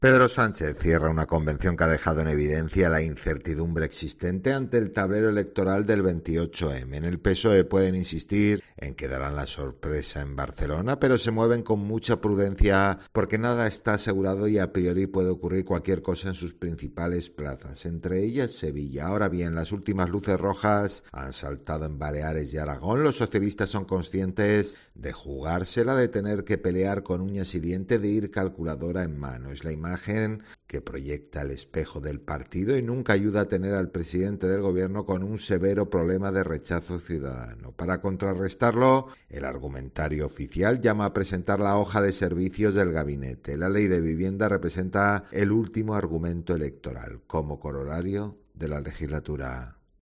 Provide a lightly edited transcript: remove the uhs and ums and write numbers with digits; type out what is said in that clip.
Pedro Sánchez cierra una convención que ha dejado en evidencia la incertidumbre existente ante el tablero electoral del 28M. En el PSOE pueden insistir en que darán la sorpresa en Barcelona, pero se mueven con mucha prudencia porque nada está asegurado y a priori puede ocurrir cualquier cosa en sus principales plazas, entre ellas Sevilla. Ahora bien, las últimas luces rojas han saltado en Baleares y Aragón. Los socialistas son conscientes de jugársela, de tener que pelear con uñas y dientes, de ir calculadora en mano. Es la imagen que proyecta el espejo del partido y nunca ayuda a tener al presidente del gobierno con un severo problema de rechazo ciudadano. Para contrarrestarlo, el argumentario oficial llama a presentar la hoja de servicios del gabinete. La ley de vivienda representa el último argumento electoral como corolario de la legislatura.